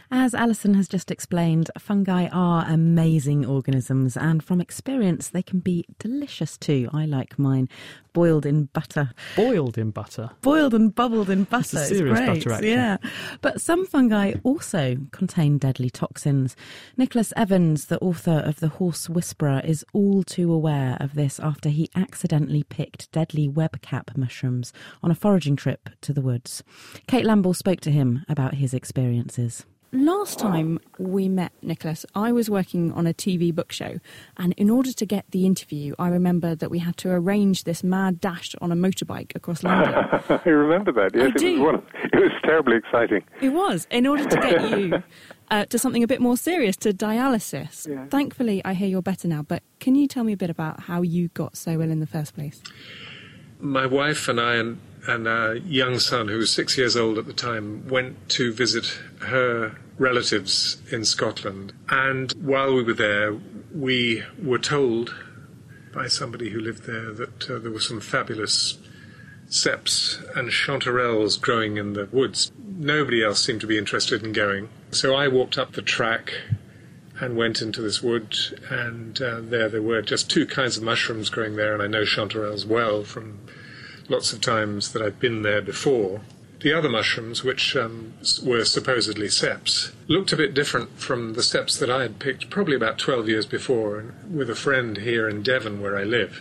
As Alison has just explained, fungi are amazing organisms, and from experience they can be delicious too. I like mine boiled in butter. Boiled in butter? Boiled and bubbled in butter. It's a serious butter, actually. Yeah. But some fungi also contain deadly toxins. Nicholas Evans, the author of The Horse Whisperer, is all too aware of this after he accidentally picked deadly webcap mushrooms on a foraging trip to the woods. Kate Lamble spoke to him about his experiences. Last time we met, Nicholas, I was working on a TV book show, and in order to get the interview, I remember that we had to arrange this mad dash on a motorbike across London. I remember that, yes. It was terribly exciting. It was, in order to get you to something a bit more serious, to dialysis. Yeah. Thankfully, I hear you're better now, but can you tell me a bit about how you got so ill in the first place? My wife and I and our young son, who was 6 years old at the time, went to visit her relatives in Scotland. And while we were there, we were told by somebody who lived there that there were some fabulous ceps and chanterelles growing in the woods. Nobody else seemed to be interested in going. So I walked up the track and went into this wood, and there were just two kinds of mushrooms growing there, and I know chanterelles well from lots of times that I'd been there before. The other mushrooms, which were supposedly ceps, looked a bit different from the ceps that I had picked probably about 12 years before with a friend here in Devon where I live.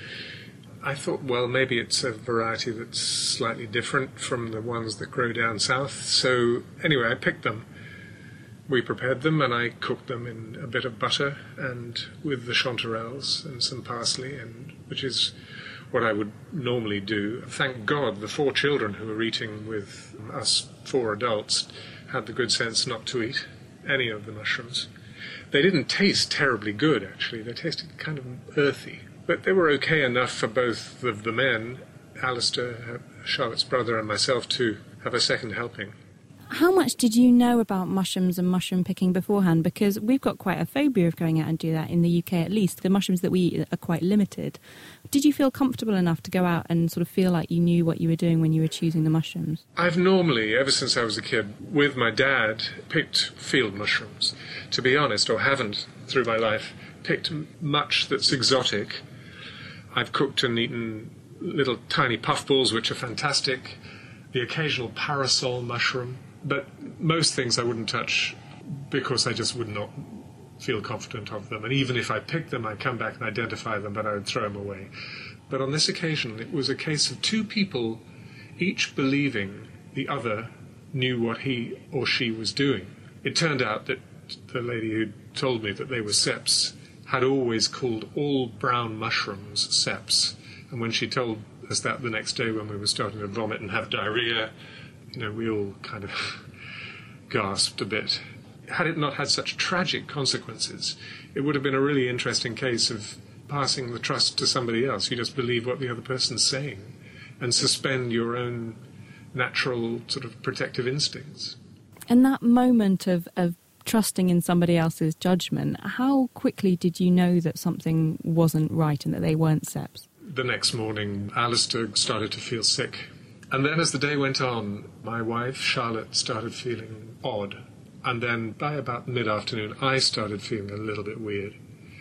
I thought, well, maybe it's a variety that's slightly different from the ones that grow down south. So anyway, I picked them. We prepared them, and I cooked them in a bit of butter and with the chanterelles and some parsley, and which is what I would normally do. Thank God the 4 children who were eating with us 4 adults had the good sense not to eat any of the mushrooms. They didn't taste terribly good, actually. They tasted kind of earthy. But they were okay enough for both of the men, Alistair, Charlotte's brother, and myself, to have a second helping. How much did you know about mushrooms and mushroom picking beforehand? Because we've got quite a phobia of going out and do that in the UK, at least. The mushrooms that we eat are quite limited. Did you feel comfortable enough to go out and sort of feel like you knew what you were doing when you were choosing the mushrooms? I've normally, ever since I was a kid, with my dad, picked field mushrooms. To be honest, or haven't through my life, picked much that's exotic. I've cooked and eaten little tiny puffballs, which are fantastic. The occasional parasol mushroom. But most things I wouldn't touch because I just would not feel confident of them. And even if I picked them, I'd come back and identify them, but I would throw them away. But on this occasion, it was a case of 2 people each believing the other knew what he or she was doing. It turned out that the lady who told me that they were ceps had always called all brown mushrooms ceps. And when she told us that the next day when we were starting to vomit and have diarrhea, we all kind of gasped a bit. Had it not had such tragic consequences, it would have been a really interesting case of passing the trust to somebody else. You just believe what the other person's saying and suspend your own natural sort of protective instincts. And that moment of trusting in somebody else's judgment, how quickly did you know that something wasn't right and that they weren't ceps? The next morning, Alistair started to feel sick. And then as the day went on, my wife, Charlotte, started feeling odd. And then by about mid-afternoon, I started feeling a little bit weird.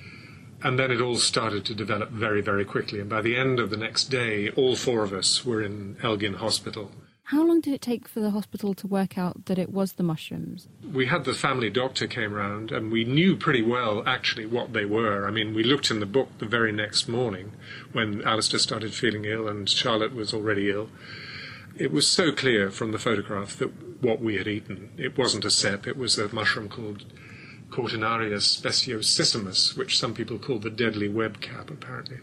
And then it all started to develop very, very quickly. And by the end of the next day, all 4 of us were in Elgin Hospital. How long did it take for the hospital to work out that it was the mushrooms? We had the family doctor came round, and we knew pretty well, actually, what they were. I mean, we looked in the book the very next morning when Alistair started feeling ill and Charlotte was already ill. It was so clear from the photograph that what we had eaten, it wasn't a cep, it was a mushroom called Cortinarius speciosissimus, which some people call the deadly webcap, apparently.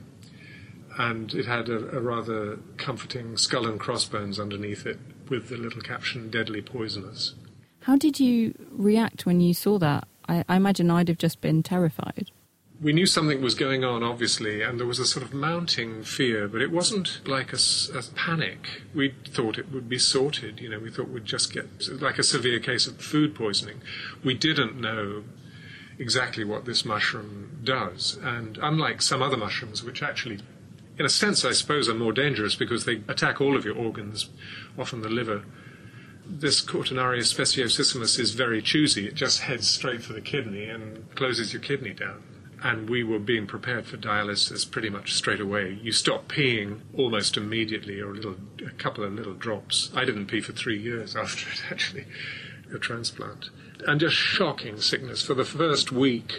And it had a rather comforting skull and crossbones underneath it with the little caption, deadly poisonous. How did you react when you saw that? I imagine I'd have just been terrified. We knew something was going on, obviously, and there was a sort of mounting fear, but it wasn't like a panic. We thought it would be sorted, we thought we'd just get like a severe case of food poisoning. We didn't know exactly what this mushroom does, and unlike some other mushrooms, which actually, in a sense, I suppose, are more dangerous because they attack all of your organs, often the liver, this Cortinaria speciosissimus is very choosy. It just heads straight for the kidney and closes your kidney down. And we were being prepared for dialysis pretty much straight away. You stop peeing almost immediately, or a couple of little drops. I didn't pee for 3 years after it, actually, a transplant. And just shocking sickness. For the first week,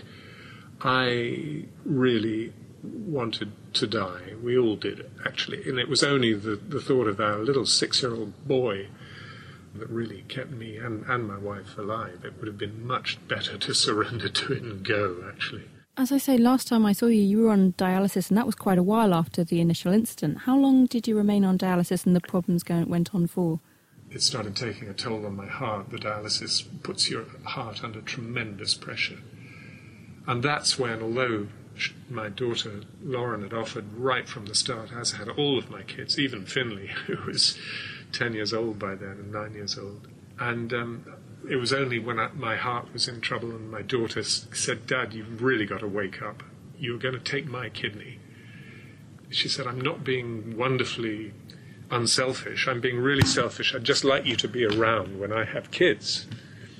I really wanted to die. We all did, actually. And it was only the thought of our little 6-year-old boy that really kept me and my wife alive. It would have been much better to surrender to it and go, actually. As I say, last time I saw you, you were on dialysis, and that was quite a while after the initial incident. How long did you remain on dialysis and the problems went on for? It started taking a toll on my heart. The dialysis puts your heart under tremendous pressure. And that's when, although my daughter Lauren had offered right from the start, as had all of my kids, even Finley, who was 10 years old by then and 9 years old. And it was only when my heart was in trouble and my daughter said, "Dad, you've really got to wake up. You're going to take my kidney." She said, "I'm not being wonderfully unselfish. I'm being really selfish. I'd just like you to be around when I have kids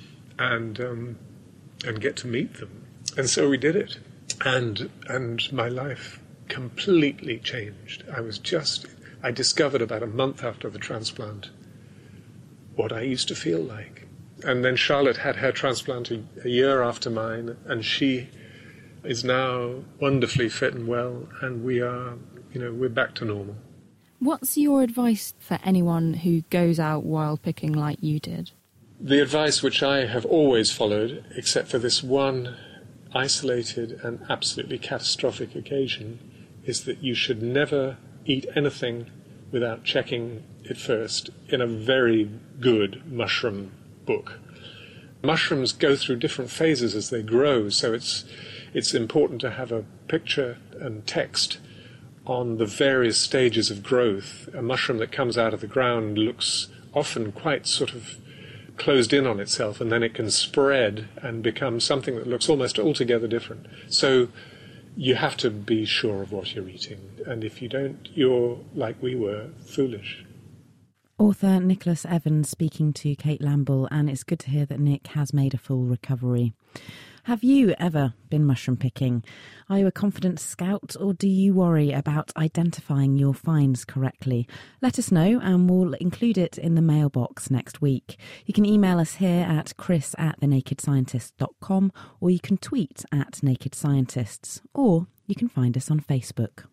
and get to meet them." And so we did it. And my life completely changed. I discovered about a month after the transplant what I used to feel like. And then Charlotte had her transplant a year after mine, and she is now wonderfully fit and well, and we're back to normal. What's your advice for anyone who goes out wild picking like you did? The advice which I have always followed, except for this one isolated and absolutely catastrophic occasion, is that you should never eat anything without checking it first in a very good mushroom book. Mushrooms go through different phases as they grow, so it's important to have a picture and text on the various stages of growth. A mushroom that comes out of the ground looks often quite sort of closed in on itself, and then it can spread and become something that looks almost altogether different. So you have to be sure of what you're eating, and if you don't, you're, like we were, foolish. Author Nicholas Evans speaking to Kate Lamble, and it's good to hear that Nick has made a full recovery. Have you ever been mushroom picking? Are you a confident scout, or do you worry about identifying your finds correctly? Let us know and we'll include it in the mailbox next week. You can email us here at chris@thenakedscientist.com, or you can tweet @nakedscientists, or you can find us on Facebook.